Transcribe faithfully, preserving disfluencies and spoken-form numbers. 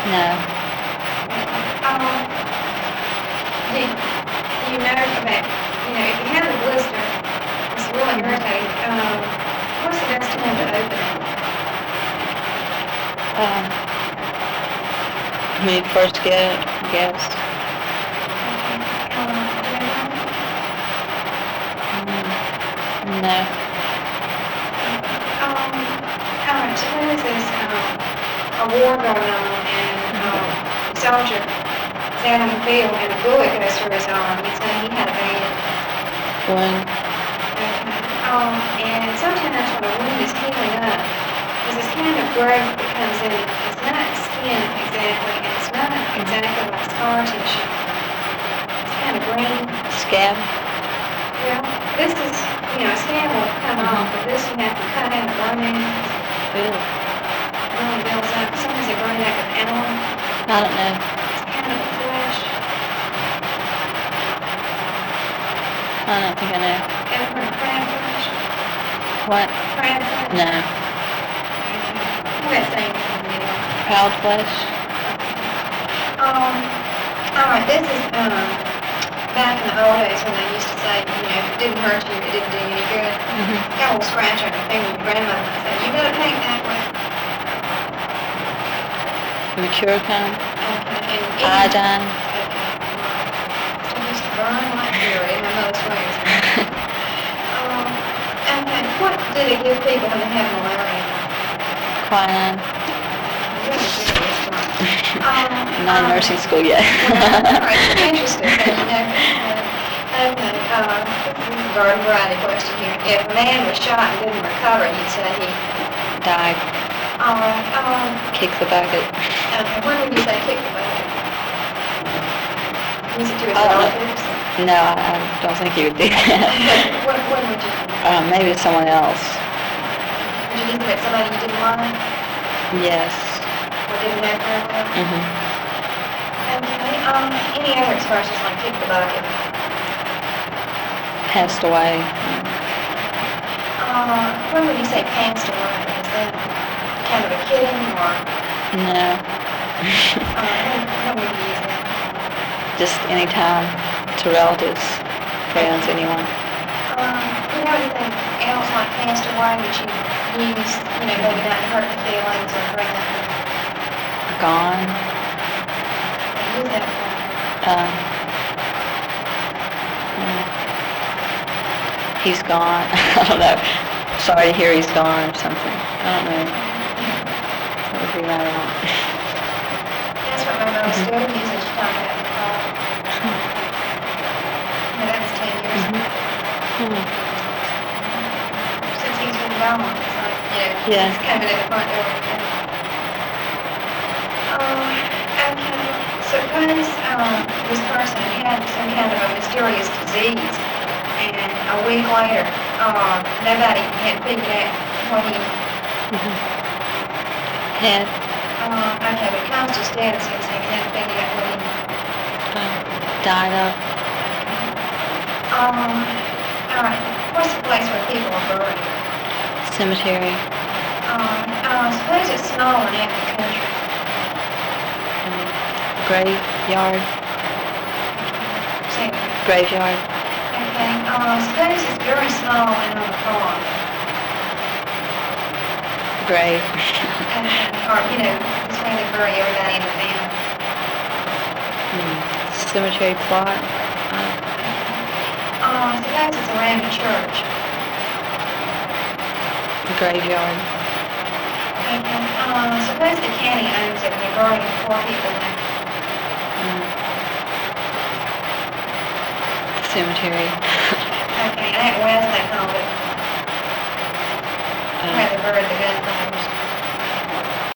No. Um, do you know about, you know, if you have a blister, it's really irritating. Um, what's the best time to open it? Um, when you first get it, I guess. Um, do you know? Mm, no. Um, all right, suppose there's um, a war going on and um, a soldier is out in the field and a bullet goes through his arm. You'd say he had a bad. Wound. Okay. Um, and sometimes when a wound is healing up, there's this kind of growth that comes in. It's not skin exactly, and it's not exactly like scar tissue. It's kind of green. Scab. Well, this is, you know, a skin will come off, but this you have to cut out and burn it. Ew. It really builds up. Sometimes they burn it up with animal. I don't know. It's kind of a flesh. I don't think I know. Ever heard of crab flesh? What? Crab flesh? No. Okay. That same thing. Proud flesh. Um, all right, this is, um, back in the old days when they used to say, you know, if it didn't hurt you, it didn't do you any good. Mm-hmm. You got a little scratch on your finger, your grandmother would say, you better take that way. Mercure kind. Okay, and Iodine. Okay. It used to burn like fury in my mother's ways. um, okay, what do they give people when they have malaria? Quinine. Really serious, right? Um, Not in um, nursing school yet. Well, all right, it's interesting, so you know. Uh, okay, uh, this is a garden variety question here. If a man was shot and didn't recover, you'd say he Died. All right, um, Kick the bucket. okay, when would you say kick the bucket? Use it to his I don't know. relatives? No, I, I don't think he would do that. When, when would you? Uh, maybe someone else. Would you use it at somebody you didn't like Yes. or didn't know very well? Mm-hmm. Okay, um, any other expressions like kick the bucket? Passed away. Uh, when would you say passed away? Is that kind of a kidding or, No. uh, when, when would you use that? Just anytime to relatives, friends, anyone. Um, you know anything else like passed away that you use, you know, maybe not to hurt the feelings or bring up, Gone. use that for? Um, yeah. He's gone. I don't know. Sorry to hear he's gone or something. I don't know. That would be right or not. That's what my mom still uses, she talked about the car. Yeah, that's ten years ago. Hmm. Since he's been gone, it's like, you know, Yeah. he's coming in the front door again. Oh, okay. Suppose, um, this person had some kind of a mysterious disease, and a week later, uh, nobody had figured out what he, Mm-hmm. Head. uh, okay, but comes to status, since they hadn't figured out what he, Uh, died of. um, all right, what's the place where people are buried? Cemetery. Um, uh, suppose it's snowing out in the country. Um, graveyard. Say, Graveyard. okay, uh, suppose it's very small and on the farm. Grave. Okay, or, you know, it's where they bury everybody in the family. Hmm. Cemetery plot. Uh, Uh, suppose it's around a church. graveyard. Okay, uh, suppose the county owns it and they're burying four people there. Mm. Cemetery. Okay, and out west they called it, where Uh, they buried the gunfighters.